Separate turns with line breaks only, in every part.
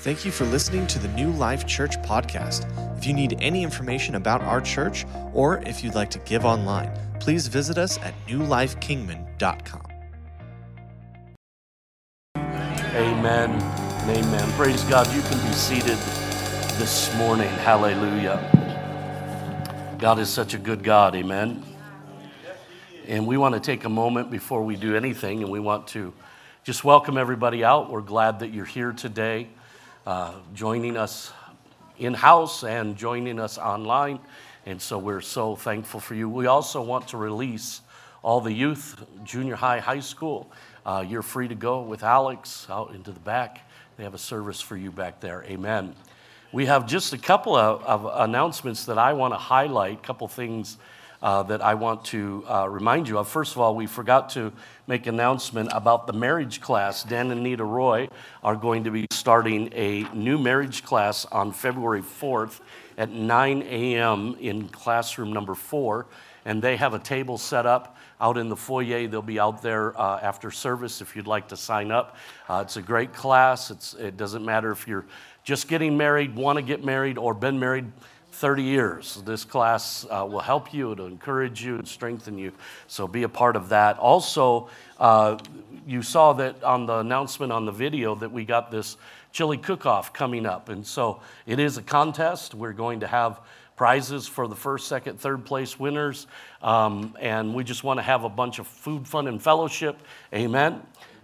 Thank you for listening to the New Life Church podcast. If you need any information about our church, or if you'd like to give online, please visit us at newlifekingman.com.
Amen and amen. Praise God. You can be seated this morning. Hallelujah. God is such a good God. Amen. And we want to take a moment before we do anything, and we want to just welcome everybody out. We're glad that you're here today, joining us in-house and joining us online. And so we're so thankful for you. We also want to release all the youth, junior high, high school. You're free to go with Alex out into the back. They have a service for you back there. Amen. We have just a couple of announcements that I want to highlight, a couple things that I want to remind you of. First of all, we forgot to make an announcement about the marriage class. Dan and Nita Roy are going to be starting a new marriage class on February 4th at 9 a.m. in classroom number 4. And they have a table set up out in the foyer. They'll be out there after service if you'd like to sign up. It's a great class. It doesn't matter if you're just getting married, want to get married, or been married 30 years. This class will help you, it'll encourage you and strengthen you. So be a part of that. Also, you saw that on the announcement on the video that we got this chili cook-off coming up. And so it is a contest. We're going to have prizes for the first, second, third place winners. And we just want to have a bunch of food, fun, and fellowship. Amen.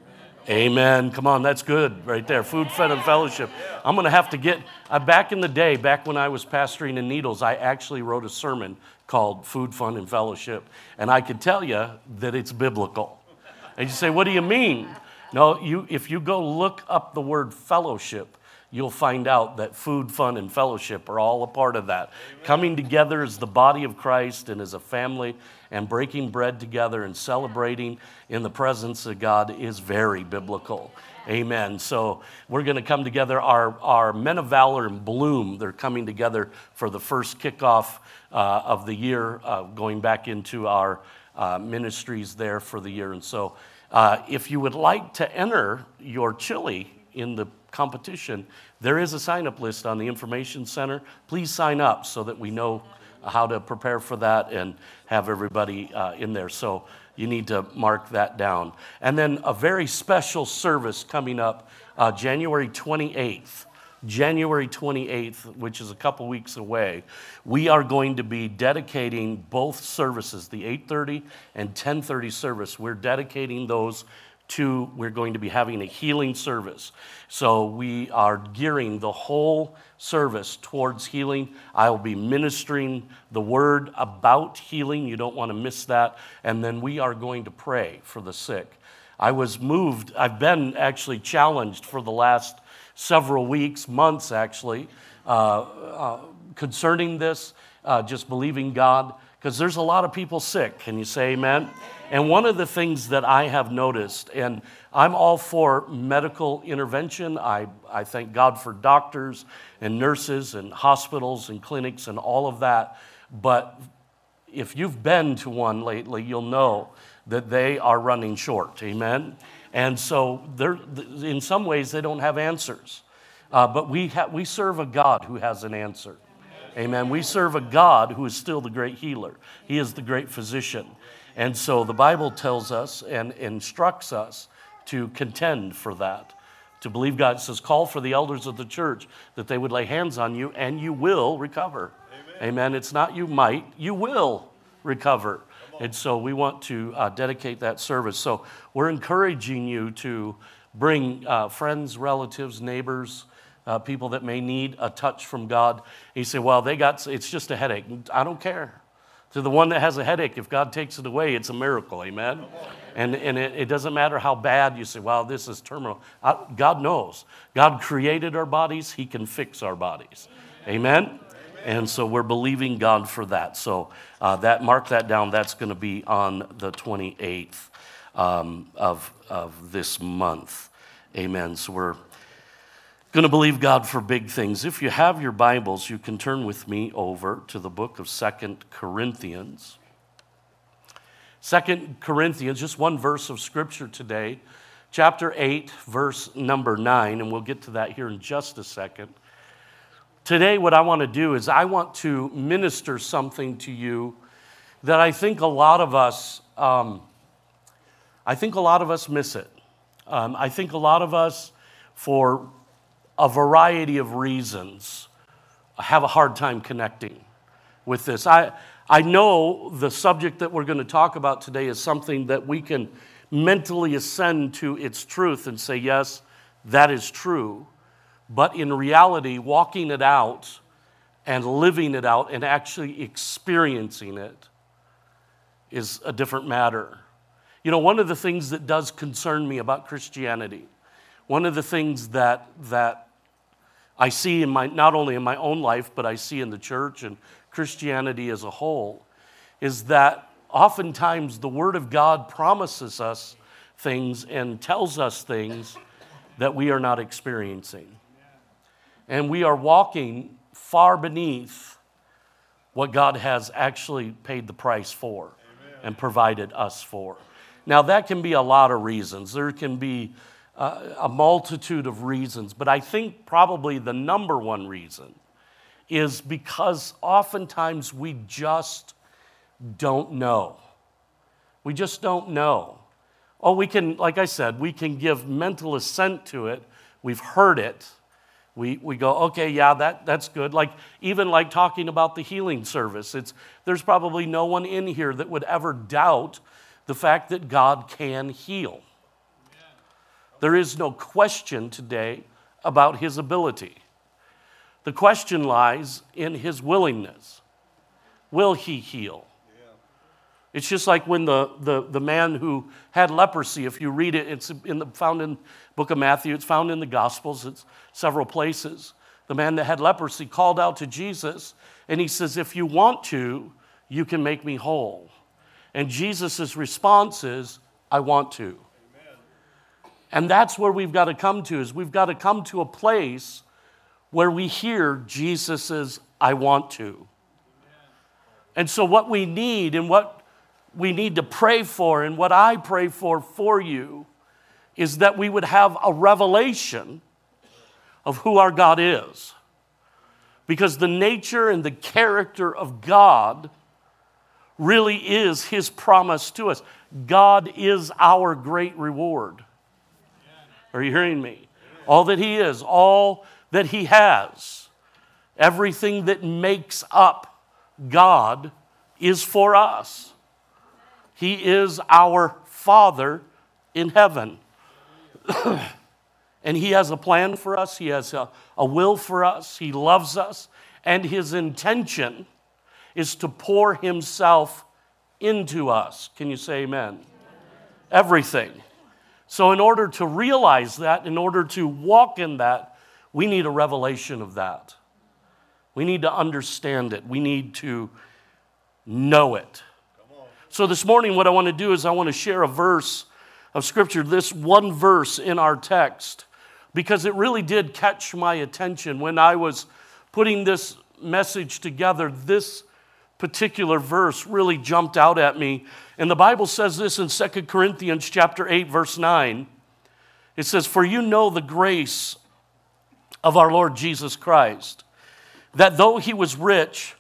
Amen. Come on, that's good right there. Food, fun, and fellowship. I'm going to have to get, back in the day, back when I was pastoring in Needles, I actually wrote a sermon called Food, Fun, and Fellowship. And I can tell you that it's biblical. And you say, what do you mean? No, if you go look up the word fellowship, you'll find out that food, fun, and fellowship are all a part of that. Amen. Coming together as the body of Christ and as a family and breaking bread together and celebrating in the presence of God is very biblical. Amen. So we're going to come together. Our Men of Valor in Bloom, they're coming together for the first kickoff of the year, going back into our ministries there for the year. And so if you would like to enter your chili in the competition, there is a sign-up list on the information center. Please sign up so that we know how to prepare for that and have everybody in there. So you need to mark that down. And then a very special service coming up January 28th. January 28th, which is a couple weeks away, we are going to be dedicating both services, the 8:30 and 10:30 service. We're dedicating those to, we're going to be having a healing service. So we are gearing the whole service towards healing. I will be ministering the word about healing. You don't want to miss that. And then we are going to pray for the sick. I was moved. I've been actually challenged for the last several weeks, months actually, concerning this, just believing God, because there's a lot of people sick. Can you say amen? And one of the things that I have noticed, and I'm all for medical intervention. I thank God for doctors and nurses and hospitals and clinics and all of that. But if you've been to one lately, you'll know that they are running short. Amen? And so in some ways, they don't have answers. But we serve a God who has an answer. Amen. We serve a God who is still the great healer. He is the great physician. And so the Bible tells us and instructs us to contend for that, to believe God. It says, call for the elders of the church that they would lay hands on you and you will recover. Amen. It's not you might, you will recover. And so we want to dedicate that service. So we're encouraging you to bring friends, relatives, neighbors, people that may need a touch from God. And you say, well, it's just a headache. I don't care. To the one that has a headache, if God takes it away, it's a miracle, amen? And it doesn't matter how bad you say, well, this is terminal. God knows. God created our bodies. He can fix our bodies, amen? And so we're believing God for that. So mark that down. That's going to be on the 28th of this month, amen? So we're going to believe God for big things. If you have your Bibles, you can turn with me over to the book of 2 Corinthians. 2 Corinthians, just one verse of scripture today. chapter 8, verse number 9, and we'll get to that here in just a second. Today, what I want to do is I want to minister something to you that I think a lot of us miss it. I think a lot of us, for a variety of reasons, have a hard time connecting with this. I know the subject that we're going to talk about today is something that we can mentally ascend to its truth and say, yes, that is true. But in reality, walking it out and living it out and actually experiencing it is a different matter. You know, one of the things that does concern me about Christianity, one of the things that I see not only in my own life, but I see in the church and Christianity as a whole, is that oftentimes the Word of God promises us things and tells us things that we are not experiencing. And we are walking far beneath what God has actually paid the price for and provided us for. Now, that can be a lot of reasons. There can be a multitude of reasons, but I think probably the number one reason is because oftentimes we just don't know. We just don't know. Oh, we can, like I said, we can give mental assent to it. We've heard it. We go, okay, yeah, that's good. Even like talking about the healing service, there's probably no one in here that would ever doubt the fact that God can heal. There is no question today about his ability. The question lies in his willingness. Will he heal? It's just like when the man who had leprosy, if you read it, it's found in the book of Matthew, it's found in the Gospels, it's several places. The man that had leprosy called out to Jesus, and he says, if you want to, you can make me whole. And Jesus' response is, I want to. Amen. And that's where we've got to come to, is we've got to come to a place where we hear Jesus' I want to. Amen. And so what we need and what we need to pray for and what I pray for you is that we would have a revelation of who our God is. Because the nature and the character of God really is his promise to us. God is our great reward. Are you hearing me? All that he is, all that he has, everything that makes up God is for us. He is our Father in heaven. And he has a plan for us. He has a will for us. He loves us. And his intention is to pour himself into us. Can you say amen? Everything. So in order to realize that, in order to walk in that, we need a revelation of that. We need to understand it. We need to know it. So this morning what I want to do is I want to share a verse of Scripture, this one verse in our text, because it really did catch my attention when I was putting this message together. This particular verse really jumped out at me. And the Bible says this in 2 Corinthians chapter 8, verse 9. It says, for you know the grace of our Lord Jesus Christ, that though he was rich,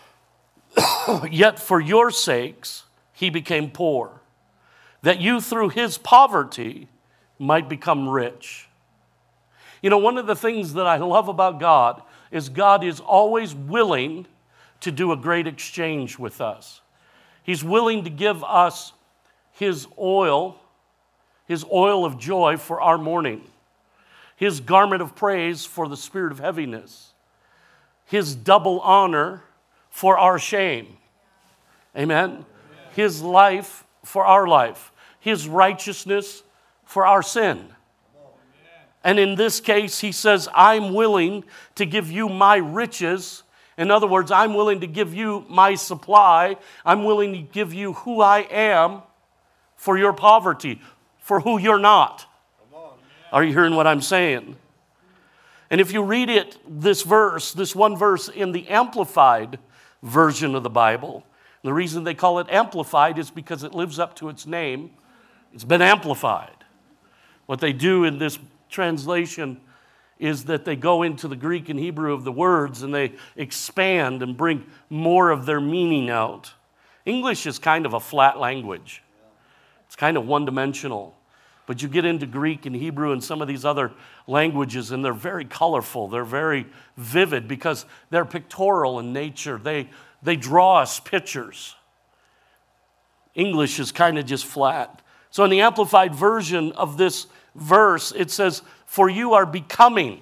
yet for your sakes he became poor, that you through his poverty might become rich. You know, one of the things that I love about God is always willing to do a great exchange with us. He's willing to give us his oil of joy for our mourning, his garment of praise for the spirit of heaviness, his double honor for our shame. Amen? His life for our life, his righteousness for our sin. And in this case, he says, I'm willing to give you my riches. In other words, I'm willing to give you my supply. I'm willing to give you who I am for your poverty, for who you're not. Are you hearing what I'm saying? And if you read it, this one verse in the Amplified version of the Bible, the reason they call it Amplified is because it lives up to its name. It's been amplified. What they do in this translation is that they go into the Greek and Hebrew of the words and they expand and bring more of their meaning out. English is kind of a flat language. It's kind of one-dimensional. But you get into Greek and Hebrew and some of these other languages, and they're very colorful. They're very vivid because they're pictorial in nature. They draw us pictures. English is kind of just flat. So in the Amplified version of this verse, it says, "For you are becoming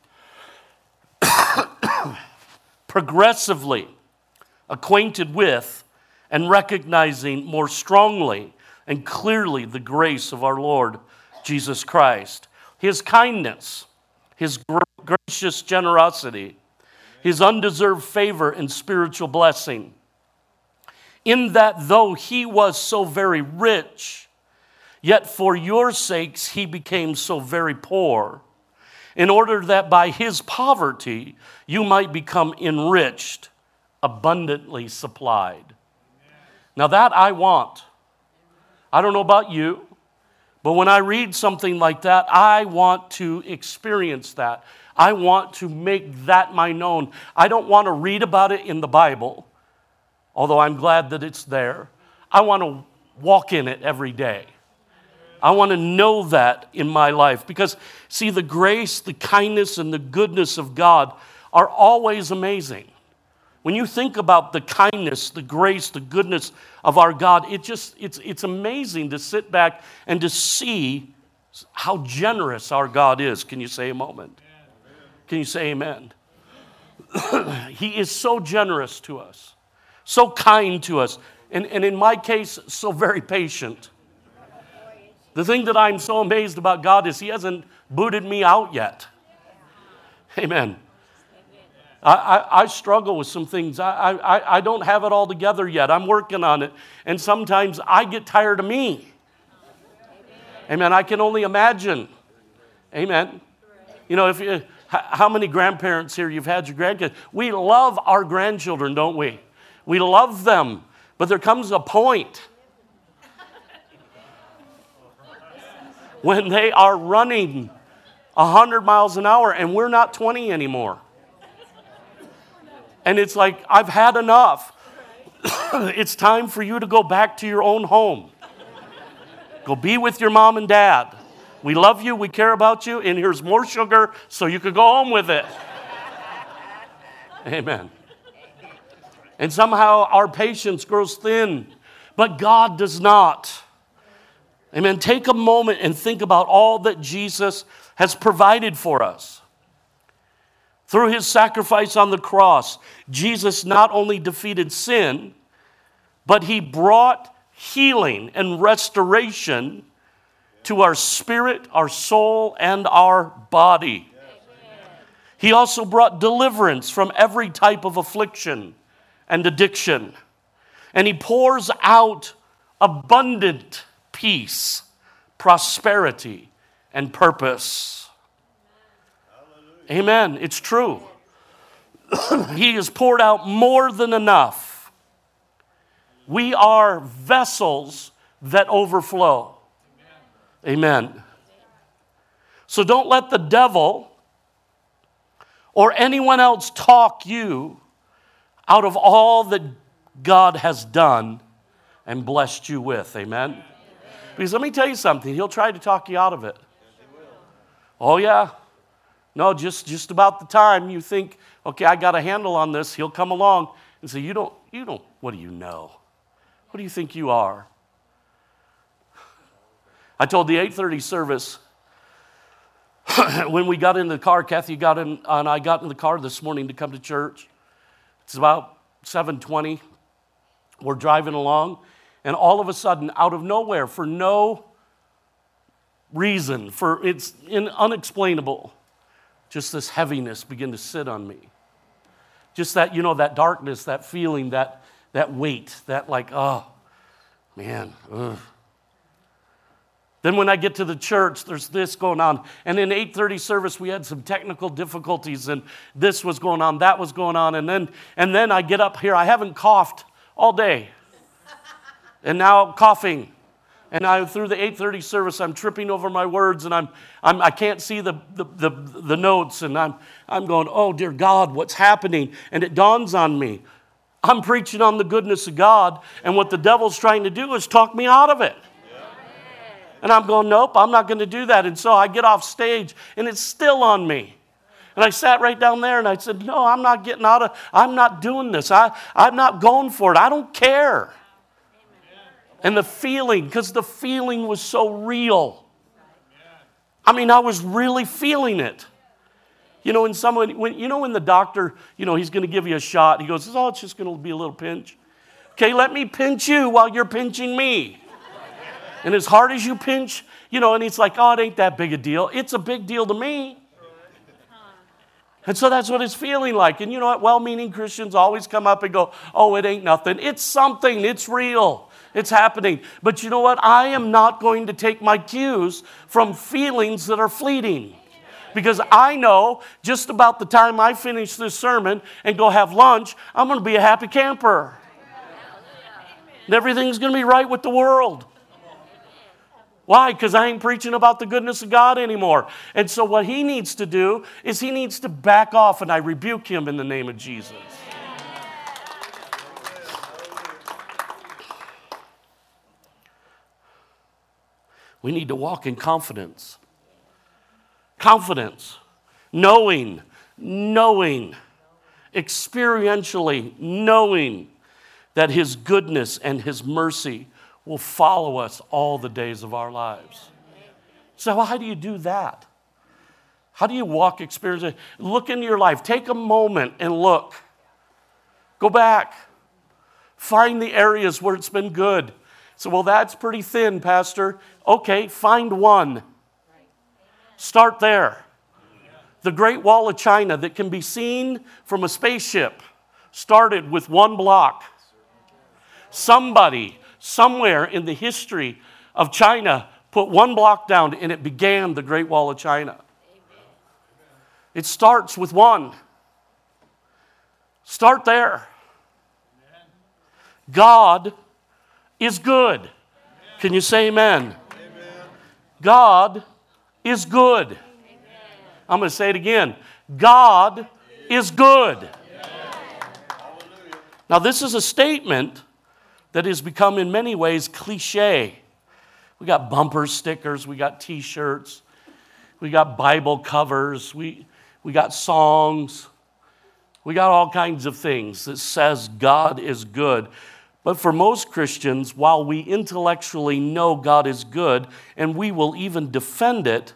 progressively acquainted with and recognizing more strongly and clearly the grace of our Lord Jesus Christ, His kindness, His gracious generosity, His undeserved favor and spiritual blessing, in that though He was so very rich, yet for your sakes He became so very poor, in order that by His poverty you might become enriched, abundantly supplied." Now that I want. I don't know about you, but when I read something like that, I want to experience that. I want to make that my known. I don't want to read about it in the Bible, although I'm glad that it's there. I want to walk in it every day. I want to know that in my life because, see, the grace, the kindness, and the goodness of God are always amazing. When you think about the kindness, the grace, the goodness of our God, it's amazing to sit back and to see how generous our God is. Can you say a moment? Can you say amen? He is so generous to us, so kind to us, and in my case, so very patient. The thing that I'm so amazed about God is He hasn't booted me out yet. Amen. I struggle with some things. I don't have it all together yet. I'm working on it. And sometimes I get tired of me. Amen. I can only imagine. Amen. You know, how many grandparents here you've had your grandkids? We love our grandchildren, don't we? We love them. But there comes a point when they are running 100 miles an hour and we're not 20 anymore. And it's like, I've had enough. It's time for you to go back to your own home. Go be with your mom and dad. We love you, we care about you, and here's more sugar so you could go home with it. Amen. And somehow our patience grows thin, but God does not. Amen. Take a moment and think about all that Jesus has provided for us. Through His sacrifice on the cross, Jesus not only defeated sin, but He brought healing and restoration to our spirit, our soul, and our body. He also brought deliverance from every type of affliction and addiction. And He pours out abundant peace, prosperity, and purpose. Amen. It's true. He has poured out more than enough. We are vessels that overflow. Amen. So don't let the devil or anyone else talk you out of all that God has done and blessed you with. Amen. Because let me tell you something. He'll try to talk you out of it. Oh, yeah. No, just about the time you think, okay, I got a handle on this, he'll come along and say, you don't, what do you know? What do you think you are? I told the 8:30 service, when we got in the car, Kathy got in, and I got in the car this morning to come to church. It's about 7:20. We're driving along, and all of a sudden, out of nowhere, for no reason, it's unexplainable, just this heaviness began to sit on me. Just that, that darkness, that feeling, that weight, that like, oh, man, ugh. Then when I get to the church, there's this going on. And in 8:30 service, we had some technical difficulties, and this was going on, that was going on. And then I get up here. I haven't coughed all day. And now coughing. And through the 8:30 service, I'm tripping over my words, and I can't see the notes, and I'm going, oh, dear God, what's happening? And it dawns on me, I'm preaching on the goodness of God, and what the devil's trying to do is talk me out of it. And I'm going, nope, I'm not going to do that. And so I get off stage, and it's still on me. And I sat right down there, and I said, no, I'm not doing this. I'm not going for it. I don't care. And the feeling, because the feeling was so real. I mean, I was really feeling it. You know, when the doctor, he's going to give you a shot, he goes, oh, it's just going to be a little pinch. Okay, let me pinch you while you're pinching me. And as hard as you pinch, and he's like, oh, it ain't that big a deal. It's a big deal to me. And so that's what it's feeling like. And you know what? Well-meaning Christians always come up and go, oh, it ain't nothing. It's something. It's real. It's happening. But you know what? I am not going to take my cues from feelings that are fleeting. Because I know just about the time I finish this sermon and go have lunch, I'm going to be a happy camper. And everything's going to be right with the world. Why? Because I ain't preaching about the goodness of God anymore. And so what he needs to do is he needs to back off, and I rebuke him in the name of Jesus. We need to walk in confidence. Confidence. Knowing, experientially knowing that his goodness and his mercy will follow us all the days of our lives. So how do you do that? How do you walk experientially? Look into your life. Take a moment and look. Go back. Find the areas where it's been good. So, well, that's pretty thin, Pastor. Okay, find one. Start there. The Great Wall of China that can be seen from a spaceship started with one block. Somebody, somewhere in the history of China, put one block down and it began the Great Wall of China. It starts with one. Start there. God is good. Can you say amen? God is good. I'm going to say it again. God is good. Now, this is a statement that has become in many ways cliche. We got bumper stickers, we got T-shirts, we got Bible covers, we got songs, we got all kinds of things that says God is good. But for most Christians, while we intellectually know God is good, and we will even defend it,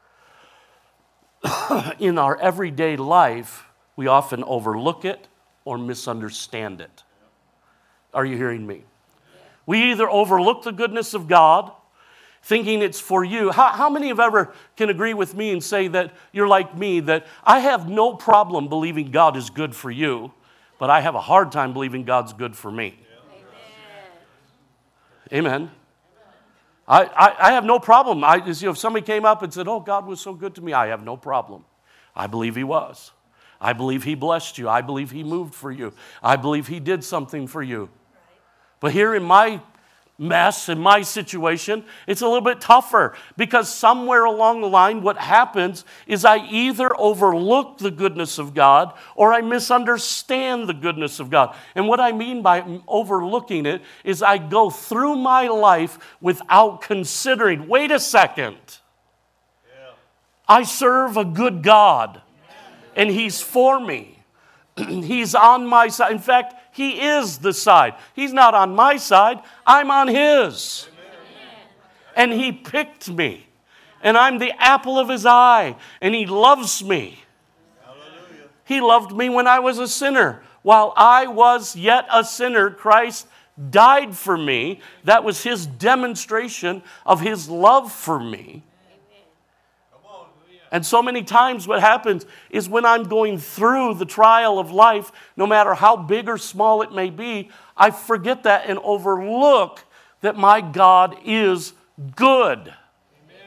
in our everyday life, we often overlook it or misunderstand it. Are you hearing me? We either overlook the goodness of God, thinking it's for you. How many of ever can agree with me and say that you're like me, that I have no problem believing God is good for you, but I have a hard time believing God's good for me? Amen. I have no problem. If somebody came up and said, oh, God was so good to me, I have no problem. I believe he was. I believe he blessed you. I believe he moved for you. I believe he did something for you. But here in my mess, in my situation, it's a little bit tougher because somewhere along the line what happens is I either overlook the goodness of God or I misunderstand the goodness of God. And what I mean by overlooking it is I go through my life without considering, wait a second, I serve a good God and he's for me. He's on my side. In fact, he is the side. He's not on my side. I'm on his. And he picked me. And I'm the apple of his eye. And he loves me. He loved me when I was a sinner. While I was yet a sinner, Christ died for me. That was his demonstration of his love for me. And so many times what happens is when I'm going through the trial of life, no matter how big or small it may be, I forget that and overlook that my God is good. Amen.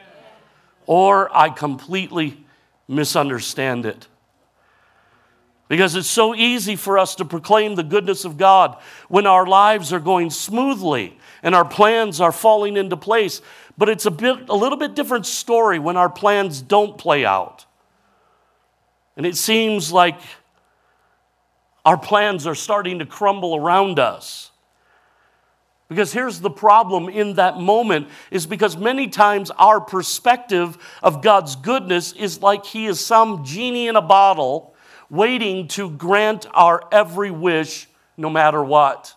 Or I completely misunderstand it. Because it's so easy for us to proclaim the goodness of God when our lives are going smoothly and our plans are falling into place. But it's a little bit different story when our plans don't play out. And it seems like our plans are starting to crumble around us. Because here's the problem in that moment is because many times our perspective of God's goodness is like He is some genie in a bottle waiting to grant our every wish no matter what.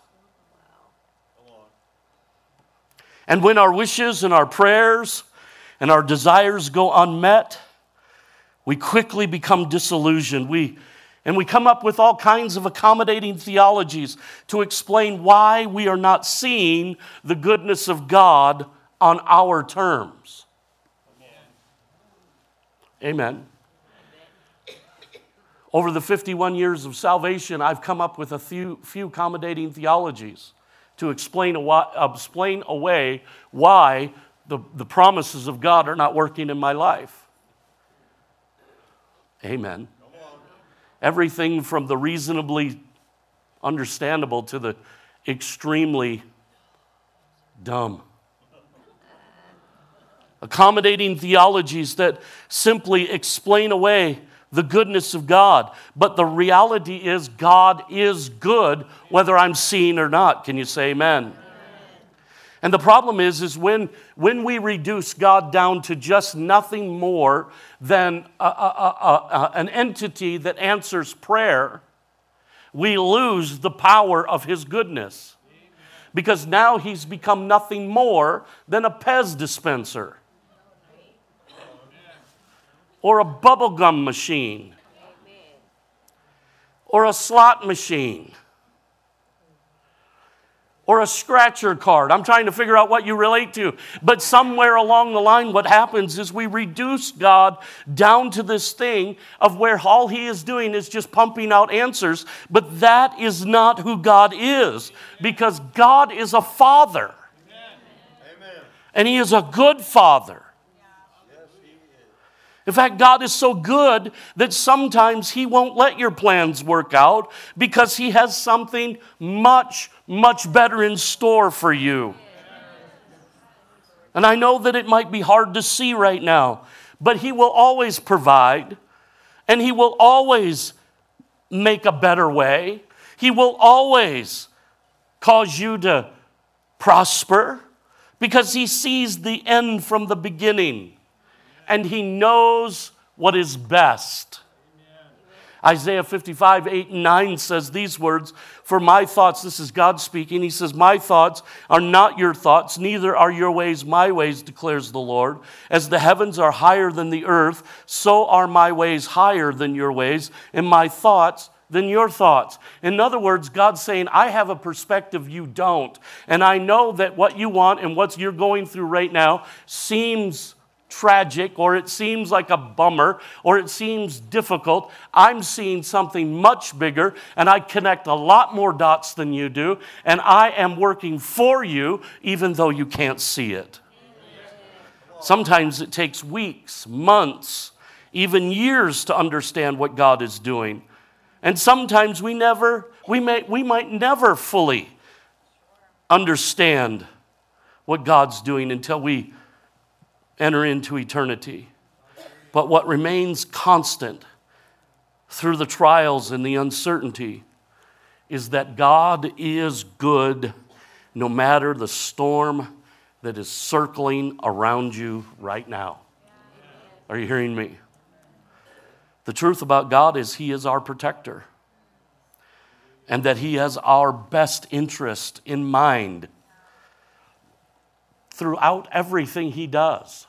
And when our wishes and our prayers and our desires go unmet, we quickly become disillusioned. And we come up with all kinds of accommodating theologies to explain why we are not seeing the goodness of God on our terms. Amen. Over the 51 years of salvation, I've come up with a few accommodating theologies to explain away why the promises of God are not working in my life. Amen. Everything from the reasonably understandable to the extremely dumb. Accommodating theologies that simply explain away the goodness of God. But the reality is God is good whether I'm seeing or not. Can you say amen? And the problem is when we reduce God down to just nothing more than an entity that answers prayer, we lose the power of His goodness. Because now He's become nothing more than a Pez dispenser. Or a bubblegum machine. Or a slot machine. Or a scratcher card. I'm trying to figure out what you relate to. But somewhere along the line, what happens is we reduce God down to this thing of where all He is doing is just pumping out answers. But that is not who God is. Because God is a Father. Amen. And He is a good Father. In fact, God is so good that sometimes He won't let your plans work out because He has something much, much better in store for you. And I know that it might be hard to see right now, but He will always provide, and He will always make a better way. He will always cause you to prosper because He sees the end from the beginning. And He knows what is best. Isaiah 55, 8 and 9 says these words, "For my thoughts," this is God speaking, He says, "My thoughts are not your thoughts, neither are your ways my ways, declares the Lord. As the heavens are higher than the earth, so are my ways higher than your ways, and my thoughts than your thoughts." In other words, God's saying, I have a perspective you don't. And I know that what you want and what you're going through right now seems tragic, or it seems like a bummer, or it seems difficult. I'm seeing something much bigger, and I connect a lot more dots than you do, and I am working for you even though you can't see it. Sometimes it takes weeks, months, even years to understand what God is doing. And sometimes we might never fully understand what God's doing until we enter into eternity. But what remains constant through the trials and the uncertainty is that God is good no matter the storm that is circling around you right now. Are you hearing me? The truth about God is He is our protector, and that He has our best interest in mind throughout everything He does.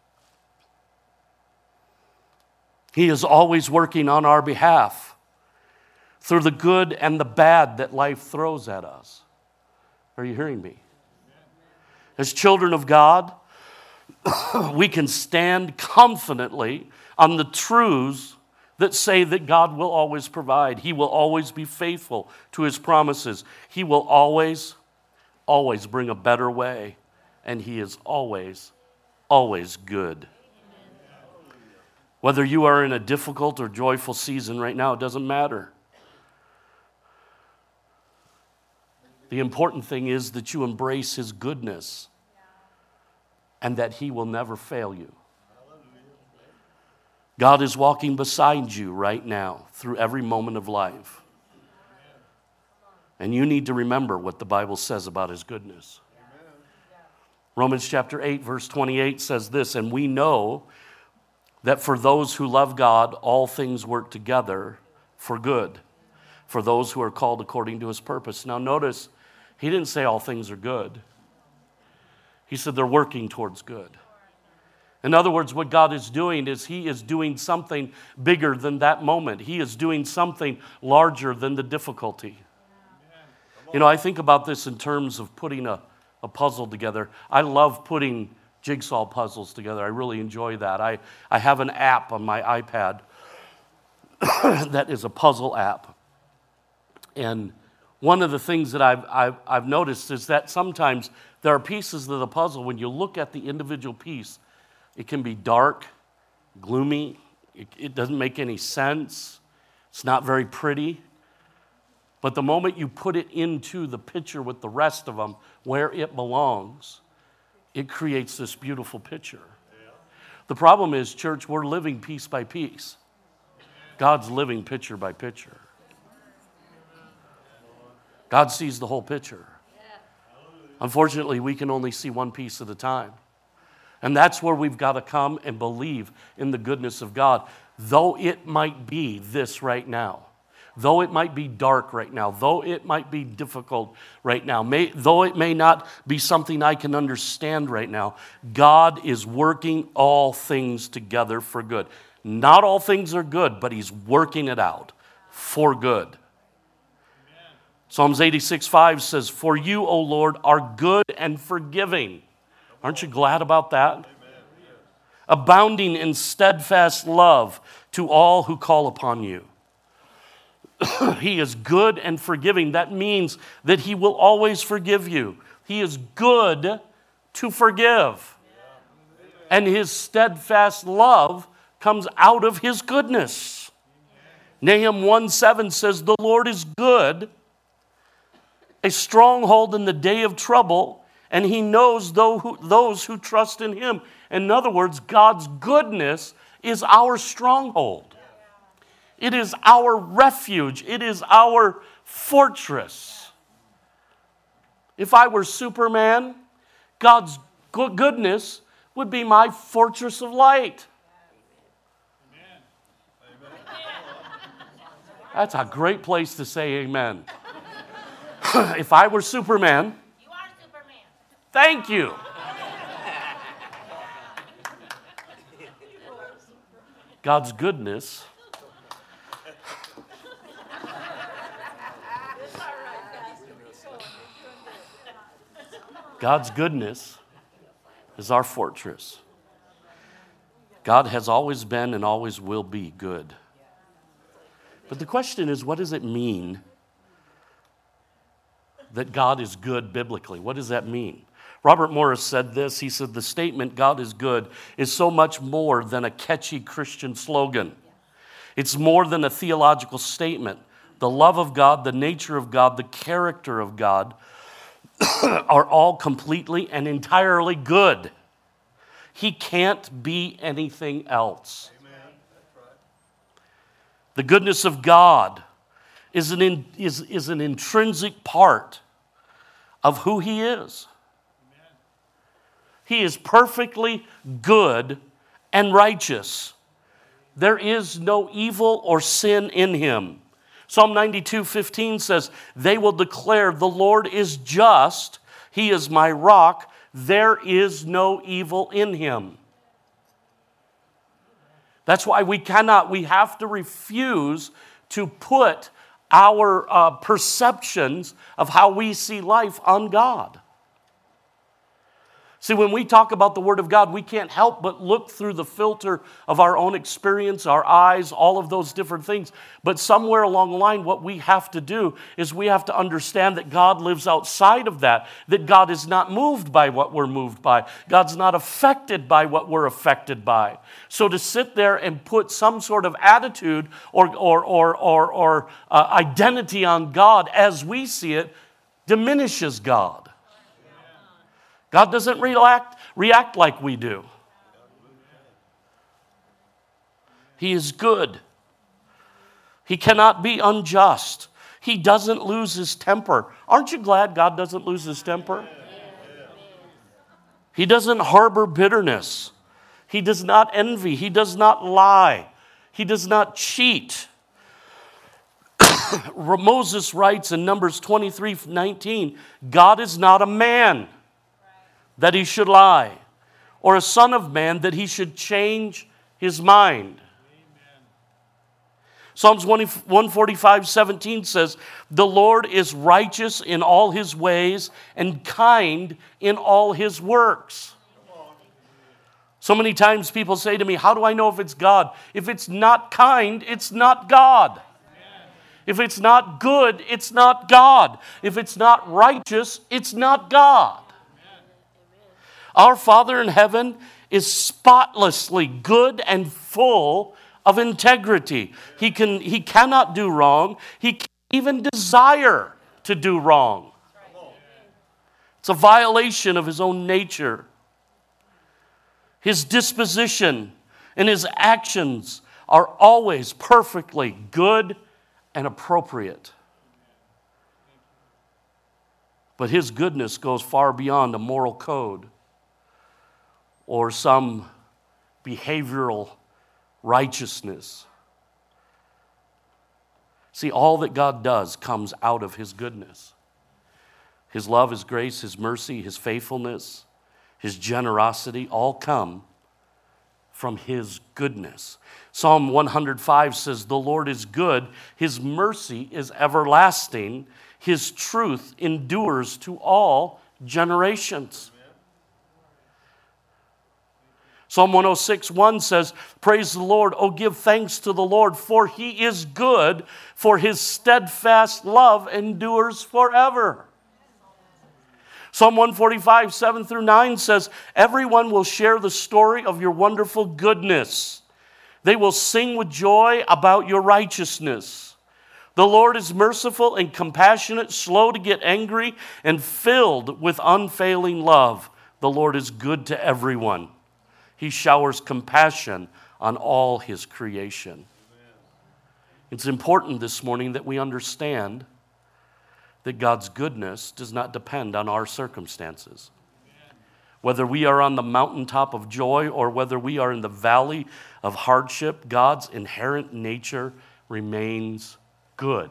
He is always working on our behalf through the good and the bad that life throws at us. Are you hearing me? As children of God, we can stand confidently on the truths that say that God will always provide. He will always be faithful to His promises. He will always bring a better way. And He is always good. Whether you are in a difficult or joyful season right now, it doesn't matter. The important thing is that you embrace His goodness and that He will never fail you. God is walking beside you right now through every moment of life. And you need to remember what the Bible says about His goodness. Romans chapter 8, verse 28 says this, and we know that for those who love God, all things work together for good, for those who are called according to His purpose. Now notice, He didn't say all things are good. He said they're working towards good. In other words, what God is doing is He is doing something bigger than that moment. He is doing something larger than the difficulty. You know, I think about this in terms of putting a puzzle together. I love putting jigsaw puzzles together. I really enjoy that. I have an app on my iPad that is a puzzle app. And one of the things that I've noticed is that sometimes there are pieces of the puzzle, when you look at the individual piece, it can be dark, gloomy, it doesn't make any sense, it's not very pretty. But the moment you put it into the picture with the rest of them, where it belongs, it creates this beautiful picture. The problem is, church, we're living piece by piece. God's living picture by picture. God sees the whole picture. Unfortunately, we can only see one piece at a time. And that's where we've got to come and believe in the goodness of God. Though it might be this right now, though it might be dark right now, though it might be difficult right now, though it may not be something I can understand right now, God is working all things together for good. Not all things are good, but He's working it out for good. Psalms 86:5 says, for you, O Lord, are good and forgiving. Aren't you glad about that? Amen. Abounding in steadfast love to all who call upon you. He is good and forgiving. That means that He will always forgive you. He is good to forgive. And His steadfast love comes out of His goodness. Nahum 1:7 says, the Lord is good, a stronghold in the day of trouble, and He knows those who trust in Him. In other words, God's goodness is our stronghold. It is our refuge. It is our fortress. If I were Superman, God's goodness would be my fortress of light. That's a great place to say amen. If I were Superman,
you are Superman.
Thank you. God's goodness is our fortress. God has always been and always will be good. But the question is, what does it mean that God is good biblically? What does that mean? Robert Morris said this. He said, the statement, God is good, is so much more than a catchy Christian slogan. It's more than a theological statement. The love of God, the nature of God, the character of God are all completely and entirely good. He can't be anything else. Amen. That's right. The goodness of God is an intrinsic part of who He is. Amen. He is perfectly good and righteous. There is no evil or sin in Him. Psalm 92:15 says, they will declare, the Lord is just, He is my rock, there is no evil in Him. That's why we have to refuse to put our perceptions of how we see life on God. See, when we talk about the Word of God, we can't help but look through the filter of our own experience, our eyes, all of those different things. But somewhere along the line, what we have to do is we have to understand that God lives outside of that God is not moved by what we're moved by. God's not affected by what we're affected by. So to sit there and put some sort of attitude or identity on God as we see it diminishes God. God doesn't react like we do. He is good. He cannot be unjust. He doesn't lose his temper. Aren't you glad God doesn't lose his temper? He doesn't harbor bitterness. He does not envy. He does not lie. He does not cheat. Moses writes in Numbers 23:19, God is not a man that he should lie, or a son of man that he should change his mind. Amen. Psalms 145:17 says, the Lord is righteous in all his ways and kind in all his works. So many times people say to me, how do I know if it's God? If it's not kind, it's not God. If it's not good, it's not God. If it's not righteous, it's not God. Our Father in heaven is spotlessly good and full of integrity. He cannot do wrong. He can't even desire to do wrong. It's a violation of his own nature. His disposition and his actions are always perfectly good and appropriate. But his goodness goes far beyond a moral code or some behavioral righteousness. See, all that God does comes out of his goodness. His love, his grace, his mercy, his faithfulness, his generosity all come from his goodness. Psalm 105 says, the Lord is good, his mercy is everlasting, his truth endures to all generations. Psalm 106:1 says, praise the Lord, oh give thanks to the Lord, for he is good, for his steadfast love endures forever. Psalm 145:7-9 says, everyone will share the story of your wonderful goodness. They will sing with joy about your righteousness. The Lord is merciful and compassionate, slow to get angry, and filled with unfailing love. The Lord is good to everyone. He showers compassion on all his creation. Amen. It's important this morning that we understand that God's goodness does not depend on our circumstances. Amen. Whether we are on the mountaintop of joy or whether we are in the valley of hardship, God's inherent nature remains good.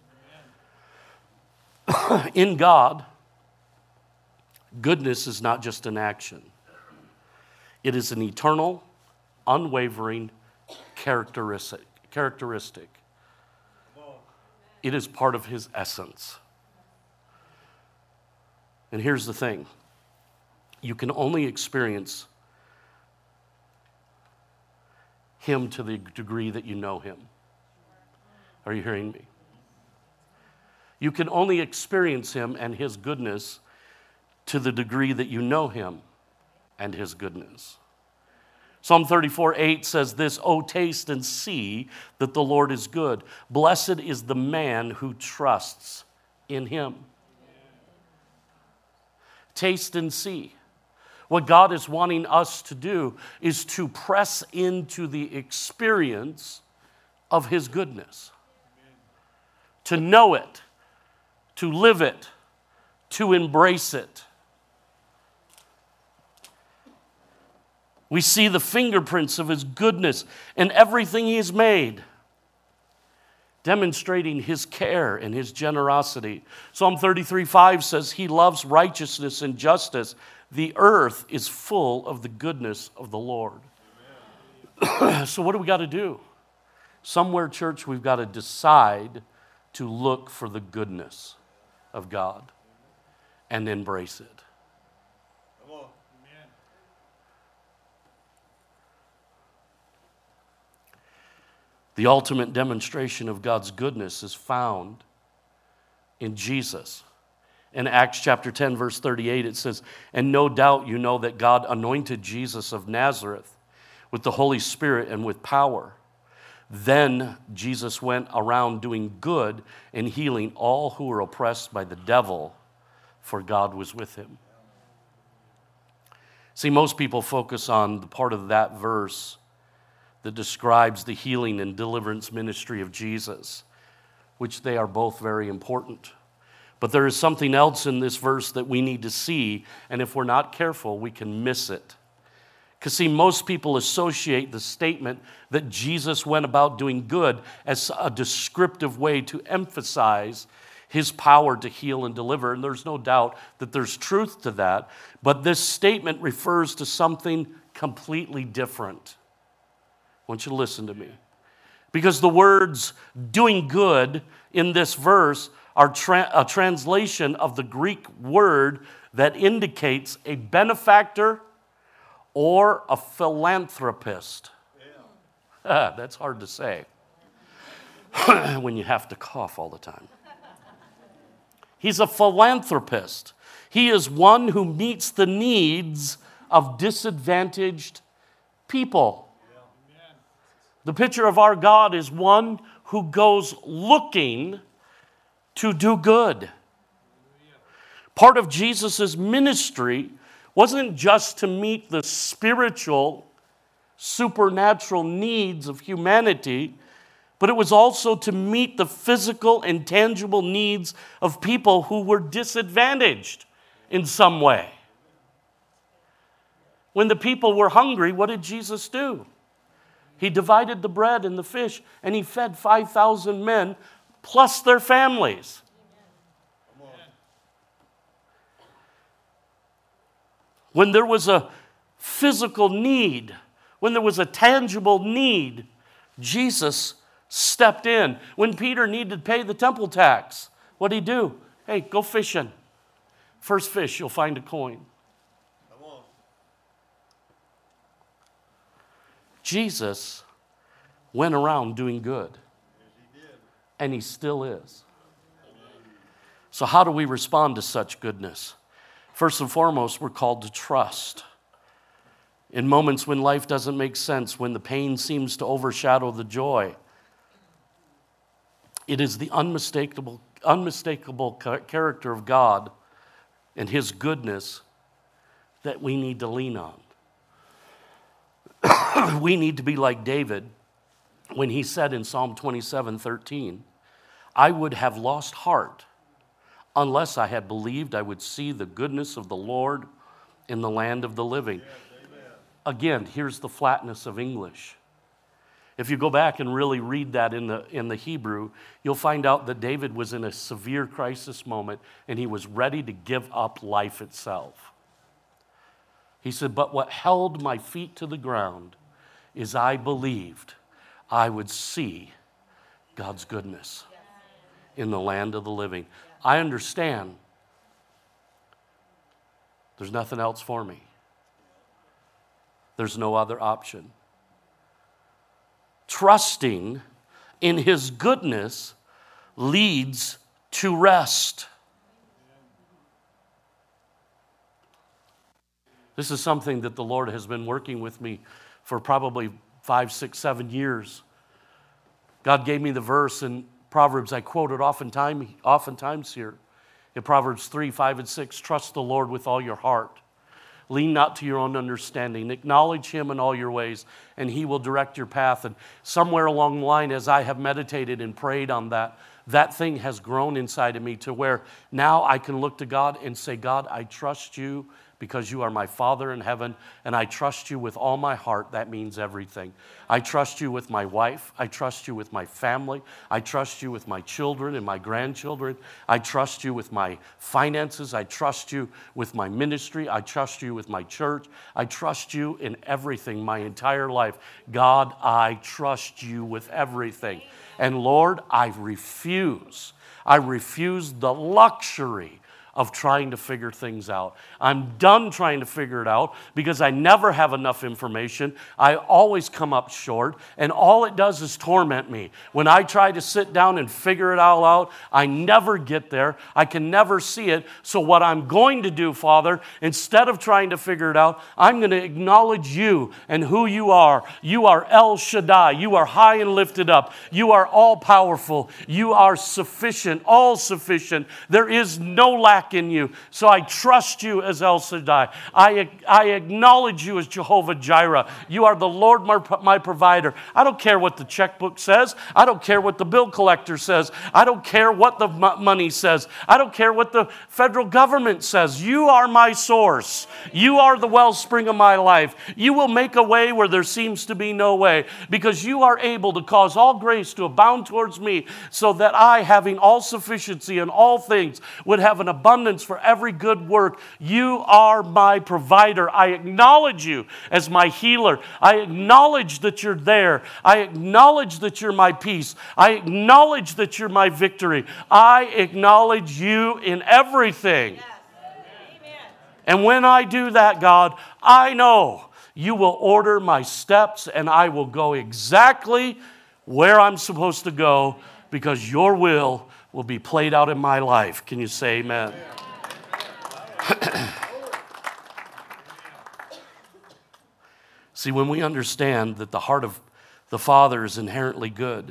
In God, goodness is not just an action. It is an eternal, unwavering characteristic. It is part of his essence. And here's the thing. You can only experience him to the degree that you know him. Are you hearing me? You can only experience him and his goodness to the degree that you know him and his goodness. Psalm 34:8 says this, oh, taste and see that the Lord is good. Blessed is the man who trusts in him. Taste and see. What God is wanting us to do is to press into the experience of his goodness. To know it, to live it, to embrace it. We see the fingerprints of his goodness in everything he has made, demonstrating his care and his generosity. Psalm 33:5 says, he loves righteousness and justice. The earth is full of the goodness of the Lord. So what do we got to do? Somewhere, church, we've got to decide to look for the goodness of God and embrace it. The ultimate demonstration of God's goodness is found in Jesus. In Acts chapter 10, verse 38, it says, "And no doubt you know that God anointed Jesus of Nazareth with the Holy Spirit and with power. Then Jesus went around doing good and healing all who were oppressed by the devil, for God was with him." See, most people focus on the part of that verse that describes the healing and deliverance ministry of Jesus, which they are both very important. But there is something else in this verse that we need to see, and if we're not careful, we can miss it. Because, see, most people associate the statement that Jesus went about doing good as a descriptive way to emphasize his power to heal and deliver. And there's no doubt that there's truth to that. But this statement refers to something completely different. I want you to listen to me. Because the words doing good in this verse are a translation of the Greek word that indicates a benefactor or a philanthropist. That's hard to say when you have to cough all the time. He's a philanthropist. He is one who meets the needs of disadvantaged people. The picture of our God is one who goes looking to do good. Part of Jesus' ministry wasn't just to meet the spiritual, supernatural needs of humanity, but it was also to meet the physical and tangible needs of people who were disadvantaged in some way. When the people were hungry, what did Jesus do? He divided the bread and the fish, and he fed 5,000 men plus their families. When there was a physical need, when there was a tangible need, Jesus stepped in. When Peter needed to pay the temple tax, what did he do? Hey, go fishing. First fish, you'll find a coin. Come on. Jesus went around doing good. Yes, he did. And he still is. So how do we respond to such goodness? First and foremost, we're called to trust. In moments when life doesn't make sense, when the pain seems to overshadow the joy, it is the unmistakable character of God and his goodness that we need to lean on. We need to be like David when he said in Psalm 27:13, "I would have lost heart unless I had believed I would see the goodness of the Lord in the land of the living." Yes, again, here's the flatness of English. If you go back and really read that in the Hebrew, you'll find out that David was in a severe crisis moment and he was ready to give up life itself. He said, "But what held my feet to the ground is I believed I would see God's goodness in the land of the living." I understand there's nothing else for me. There's no other option. Trusting in his goodness leads to rest. This is something that the Lord has been working with me for probably 5, 6, 7 years. God gave me the verse in Proverbs. I quote it oftentimes here. In Proverbs 3, 5, and 6, "Trust the Lord with all your heart. Lean not to your own understanding. Acknowledge him in all your ways, and he will direct your path." And somewhere along the line, as I have meditated and prayed on that, that thing has grown inside of me to where now I can look to God and say, "God, I trust you because you are my Father in heaven, and I trust you with all my heart." That means everything. I trust you with my wife. I trust you with my family. I trust you with my children and my grandchildren. I trust you with my finances. I trust you with my ministry. I trust you with my church. I trust you in everything, my entire life. God, I trust you with everything. And Lord, I refuse the luxury of trying to figure things out. I'm done trying to figure it out because I never have enough information. I always come up short, and all it does is torment me. When I try to sit down and figure it all out, I never get there. I can never see it. So what I'm going to do, Father, instead of trying to figure it out, I'm going to acknowledge you and who you are. You are El Shaddai. You are high and lifted up. You are all powerful. You are sufficient, all sufficient. There is no lack in you. So I trust you as El Shaddai. I acknowledge you as Jehovah Jireh. You are the Lord, my provider. I don't care what the checkbook says. I don't care what the bill collector says. I don't care what the money says. I don't care what the federal government says. You are my source. You are the wellspring of my life. You will make a way where there seems to be no way, because you are able to cause all grace to abound towards me, so that I, having all sufficiency in all things, would have an abundance for every good work. You are my provider. I acknowledge you as my healer. I acknowledge that you're there. I acknowledge that you're my peace. I acknowledge that you're my victory. I acknowledge you in everything. Yes. And when I do that, God, I know you will order my steps, and I will go exactly where I'm supposed to go, because your will be played out in my life. Can you say amen? See, when we understand that the heart of the Father is inherently good,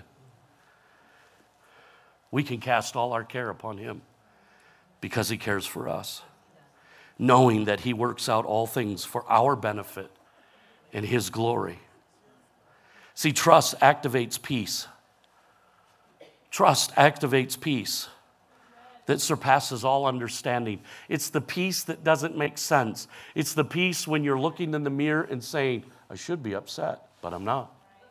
we can cast all our care upon him because he cares for us, knowing that he works out all things for our benefit and his glory. See, trust activates peace. Trust activates peace that surpasses all understanding. It's the peace that doesn't make sense. It's the peace when you're looking in the mirror and saying, I should be upset, but I'm not.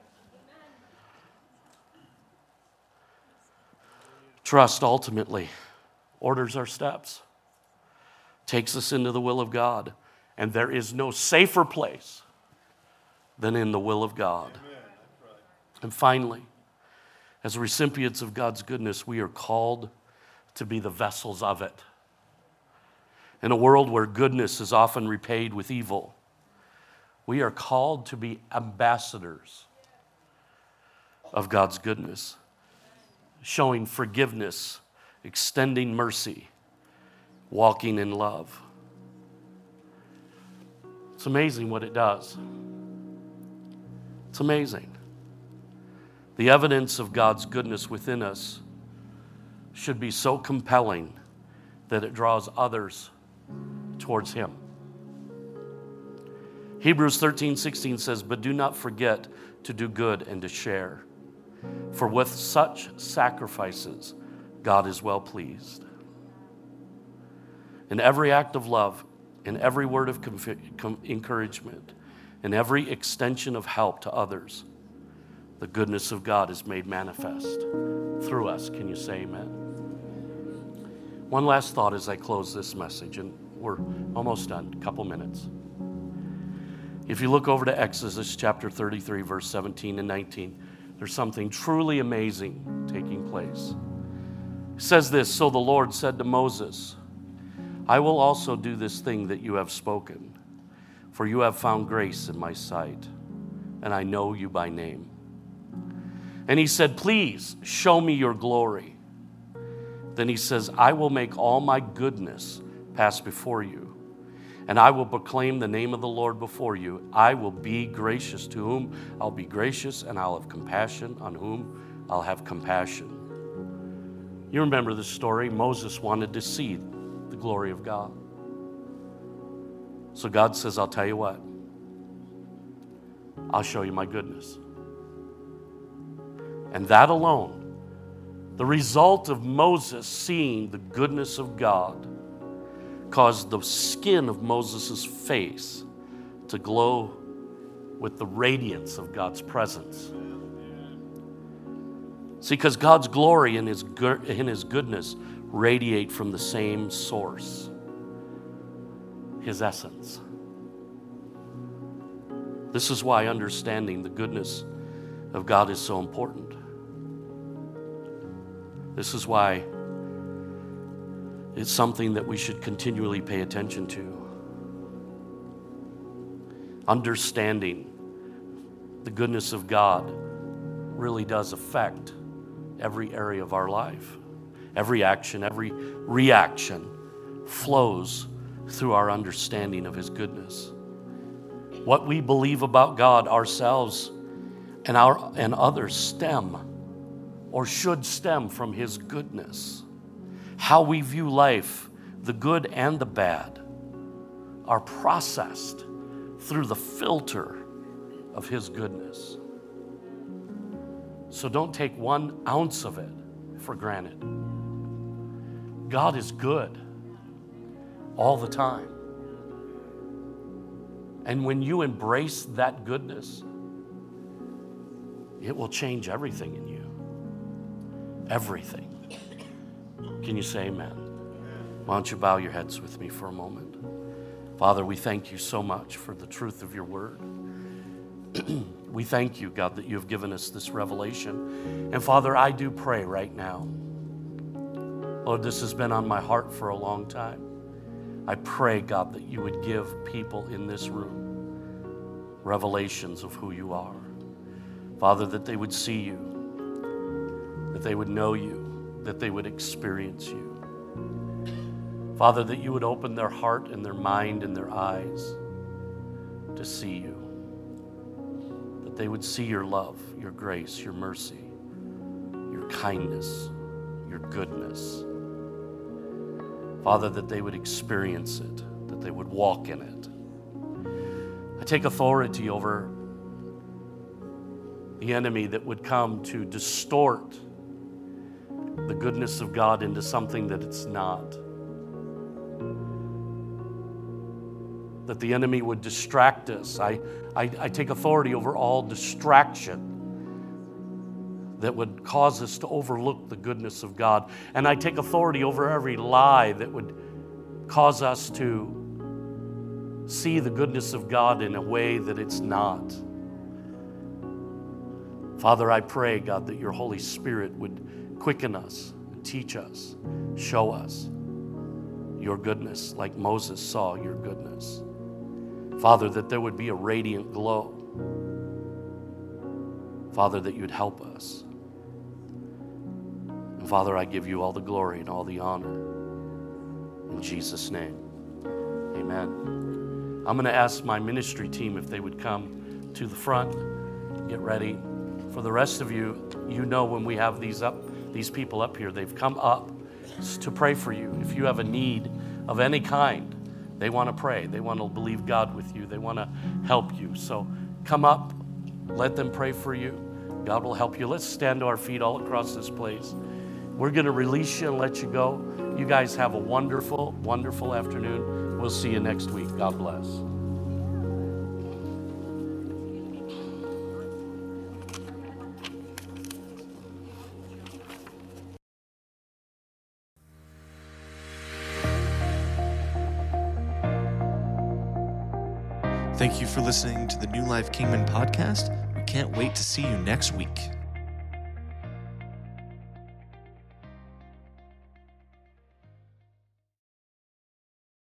Trust ultimately orders our steps, takes us into the will of God, and there is no safer place than in the will of God. And finally, as recipients of God's goodness, we are called to be the vessels of it. In a world where goodness is often repaid with evil, we are called to be ambassadors of God's goodness, showing forgiveness, extending mercy, walking in love. It's amazing what it does. It's amazing. The evidence of God's goodness within us should be so compelling that it draws others towards him. Hebrews 13:16 says, but do not forget to do good and to share, for with such sacrifices God is well pleased. In every act of love, in every word of encouragement, in every extension of help to others, the goodness of God is made manifest through us. Can you say amen? One last thought as I close this message, and we're almost done, a couple minutes. If you look over to Exodus chapter 33, verse 17 and 19, there's something truly amazing taking place. It says this, so the Lord said to Moses, I will also do this thing that you have spoken, for you have found grace in my sight, and I know you by name. And he said, please show me your glory. Then he says, I will make all my goodness pass before you, and I will proclaim the name of the Lord before you. I will be gracious to whom I'll be gracious, and I'll have compassion on whom I'll have compassion. You remember the story. Moses wanted to see the glory of God. So God says, I'll tell you what. I'll show you my goodness. And that alone, the result of Moses seeing the goodness of God, caused the skin of Moses' face to glow with the radiance of God's presence. See, because God's glory and his goodness radiate from the same source, his essence. This is why understanding the goodness of God is so important. This is why It's something that we should continually pay attention to. Understanding the goodness of God really does affect every area of our life. Every action, every reaction flows through our understanding of His goodness. What we believe about God, ourselves, and others stem or should stem from His goodness. How we view life, the good and the bad, are processed through the filter of His goodness. So don't take 1 ounce of it for granted. God is good all the time. And when you embrace that goodness, it will change everything in you. Everything. Can you say amen? Why don't you bow your heads with me for a moment? Father, we thank you so much for the truth of your word. We thank you, God, that you have given us this revelation. And Father, I do pray right now. Lord, this has been on my heart for a long time. I pray, God, that you would give people in this room revelations of who you are. Father, that they would see you, that they would know you, that they would experience you. Father, that you would open their heart and their mind and their eyes to see you. That they would see your love, your grace, your mercy, your kindness, your goodness. Father, that they would experience it, that they would walk in it. I take authority over the enemy that would come to distort the goodness of God into something that it's not. That the enemy would distract us. I take authority over all distraction that would cause us to overlook the goodness of God. And I take authority over every lie that would cause us to see the goodness of God in a way that it's not. Father, I pray, God, that your Holy Spirit would quicken us, teach us, show us your goodness like Moses saw your goodness. Father, that there would be a radiant glow. Father, that you'd help us. And Father, I give you all the glory and all the honor. In Jesus' name, amen. I'm going to ask my ministry team if they would come to the front, get ready. For the rest of you, you know when we have these people up here, they've come up to pray for you. If you have a need of any kind, they want to pray. They want to believe God with you. They want to help you. So come up, let them pray for you. God will help you. Let's stand to our feet all across this place. We're going to release you and let you go. You guys have a wonderful, wonderful afternoon. We'll see you next week. God bless.
Thank you for listening to the New Life Kingman podcast. We can't wait to see you next week.